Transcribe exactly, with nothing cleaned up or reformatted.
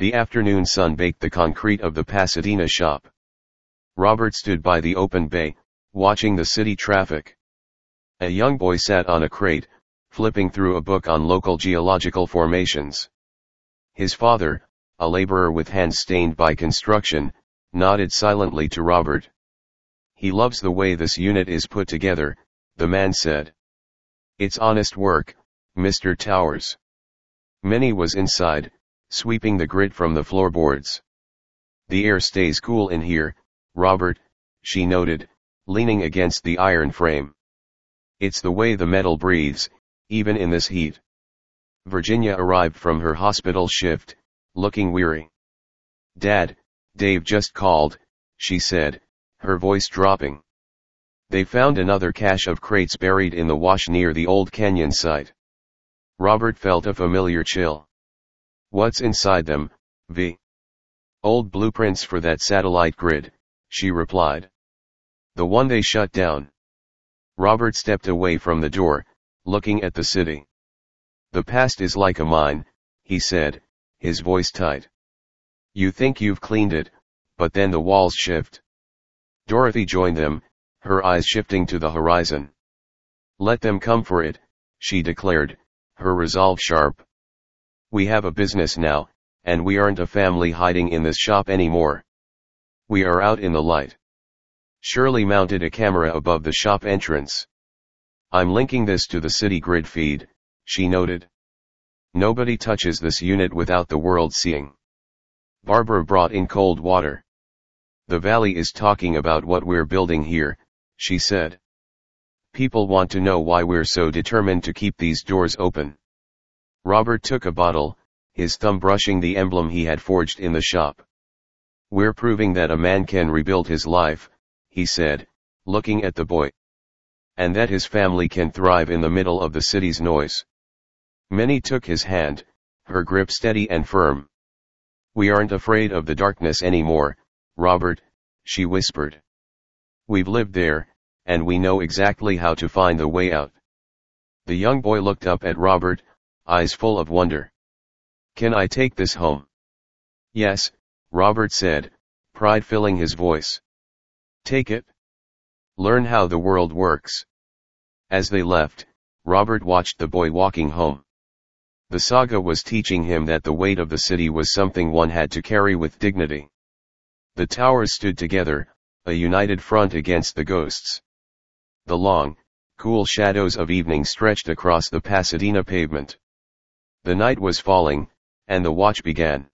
The afternoon sun baked the concrete of the Pasadena shop. Robert stood by the open bay, watching the city traffic. A young boy sat on a crate, flipping through a book on local geological formations. His father, a laborer with hands stained by construction, nodded silently to Robert. "He loves the way this unit is put together," the man said. "It's honest work, Mister Towers." Minnie was inside, sweeping the grit from the floorboards. "The air stays cool in here, Robert," she noted, leaning against the iron frame. "It's the way the metal breathes, even in this heat." Virginia arrived from her hospital shift, looking weary. "Dad, Dave just called," she said, her voice dropping. They found another cache of crates buried in the wash near the old canyon site. Robert felt a familiar chill. "What's inside them, V?" "Old blueprints for that satellite grid," she replied. "The one they shut down." Robert stepped away from the door, looking at the city. "The past is like a mine," he said, his voice tight. "You think you've cleaned it, but then the walls shift." Dorothy joined them, her eyes shifting to the horizon. "Let them come for it," she declared, her resolve sharp. "We have a business now, and we aren't a family hiding in this shop anymore. We are out in the light." Shirley mounted a camera above the shop entrance. "I'm linking this to the city grid feed," she noted. "Nobody touches this unit without the world seeing." Barbara brought in cold water. "The valley is talking about what we're building here," she said. "People want to know why we're so determined to keep these doors open." Robert took a bottle, his thumb brushing the emblem he had forged in the shop. "We're proving that a man can rebuild his life," he said, looking at the boy. "And that his family can thrive in the middle of the city's noise." Minnie took his hand, her grip steady and firm. "We aren't afraid of the darkness anymore, Robert," she whispered. "We've lived there, and we know exactly how to find the way out." The young boy looked up at Robert, eyes full of wonder. "Can I take this home?" "Yes," Robert said, pride filling his voice. "Take it. Learn how the world works." As they left, Robert watched the boy walking home. The saga was teaching him that the weight of the city was something one had to carry with dignity. The towers stood together, a united front against the ghosts. The long, cool shadows of evening stretched across the Pasadena pavement. The night was falling, and the watch began.